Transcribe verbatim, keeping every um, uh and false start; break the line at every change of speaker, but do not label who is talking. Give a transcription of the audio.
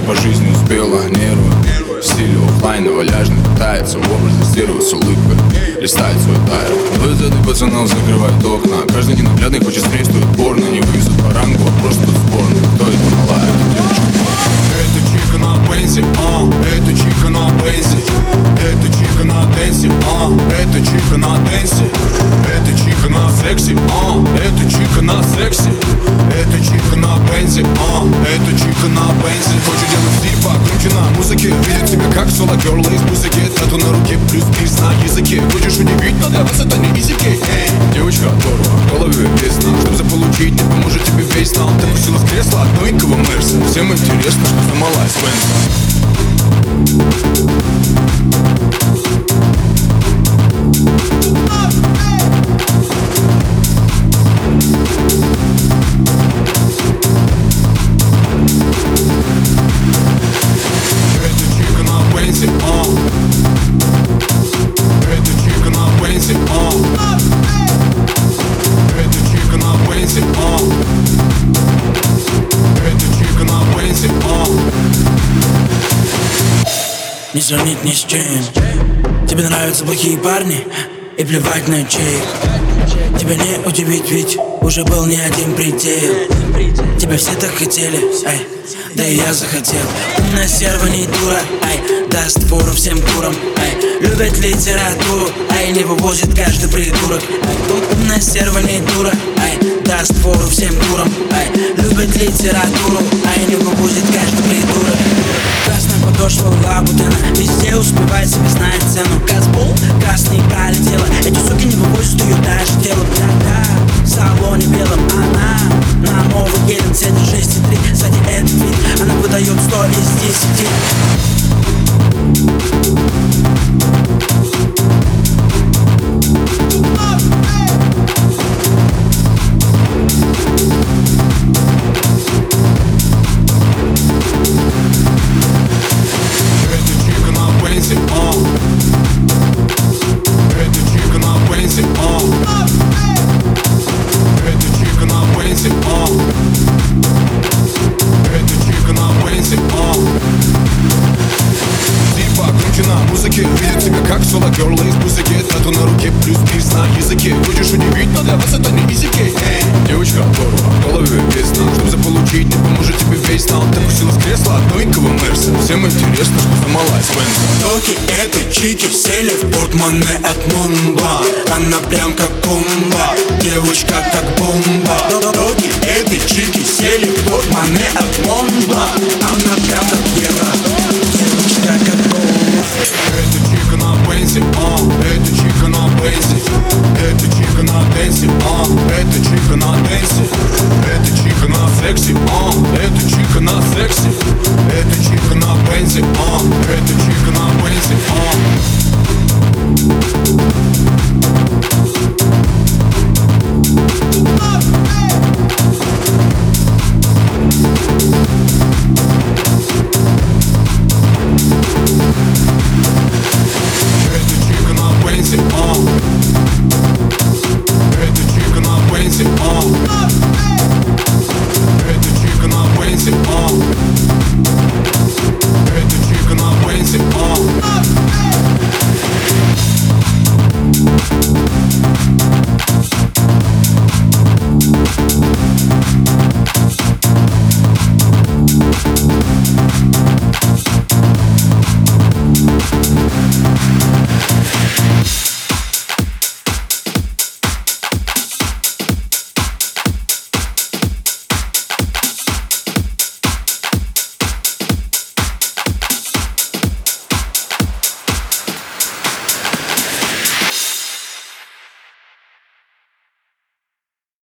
по жизни успела. Нервы в стиле оффлайн, валяжно пытается в образе стерва с улыбкой листает свой тайр. Вызады пацанов закрывают окна. Каждый ненаглядный хочет средствовать порно. Не вывезут по рангу, а просто тут сборный. Кто это малая, это девочка? Это чика на бензе, а, это чика на бензе. Это чика на денсе, а, это чика на денсе. Это чика на сексе, а, это чика на сексе. Это чика на бензе, а, это чика на бензе. Хочет делать стиль покруче на музыке. Видит тебя как соло-герл из музыки. Тату на руке плюс приз на языке. Хочешь удивить, но для вас это не языки. Девочка оторва, в голове весно. Чтобы заполучить, не поможет тебе весь нам. Ты пустила с кресла от новенького Мерса. Всем интересно, что за малая Спенса.
Не звонит ни с чем. Тебе нравятся плохие парни и плевать на чей. Тебя не удивить, ведь уже был не один предел. Тебя все так хотели, ай, да и я захотел. Умная серва не дура, ай, даст фору всем курам, ай. Любит литературу, ай, не вывозит каждый придурок. Умная серва не дура, ай, даст фору всем курам, ай. Любит литературу, ай, не вывозит каждый придурок. Красная подошва лабутена, везде успевает себе знать цену. Газбол, красный пролетела, эти суки не вывозят ее даже телом. Да-да, в салоне белом она на новый гелен цедит шесть и три. Сзади этот вид, она выдает сто из десяти.
Видит тебя как соло-герл из музыки. Тату на руке плюс приз на языке. Хочешь удивить, но для вас это не языки. Девочка оторва, в голове весно. Чтобы заполучить, не поможет тебе весь нам. Ты пустила с кресла от новенького Мерса. Всем интересно, что за малая Спенса.
Токи этой чики сели в портмоне от Монба. Она прям как бомба, девочка как бомба. Токи этой чики сели в портмоне от Монба. Она прям как Ева, девочка как бомба.
Это чика на бензе, а, это чика на бензе. Это чика на денсе, а, это чика на денсе. Это чика на сексе, а,